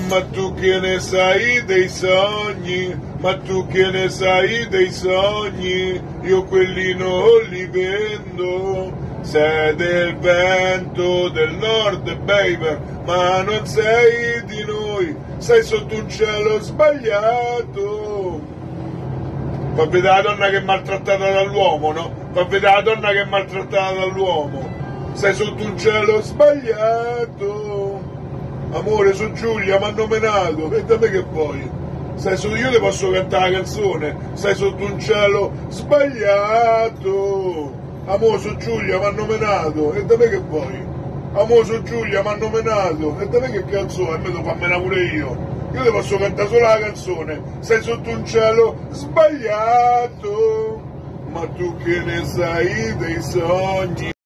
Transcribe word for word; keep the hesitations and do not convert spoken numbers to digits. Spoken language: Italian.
Ma tu che ne sai dei sogni, ma tu che ne sai dei sogni, io quelli non li vendo. Sei del vento del nord, baby, ma non sei di noi, sei sotto un cielo sbagliato. Fa vedere la donna che è maltrattata dall'uomo, no? Fa vedere la donna che è maltrattata dall'uomo. Sei sotto un cielo sbagliato. Amore, sono Giulia, mi hanno menato, e da me che vuoi? Sai, solo io ti posso cantare la canzone, sei sotto un cielo sbagliato. Amore, sono Giulia, mi hanno menato, e da me che vuoi? Amore, sono Giulia, mi hanno menato, e da me che cazzo è? E me lo fa menare pure io. Io ti posso cantare solo la canzone, sei sotto un cielo sbagliato. Ma tu che ne sai dei sogni?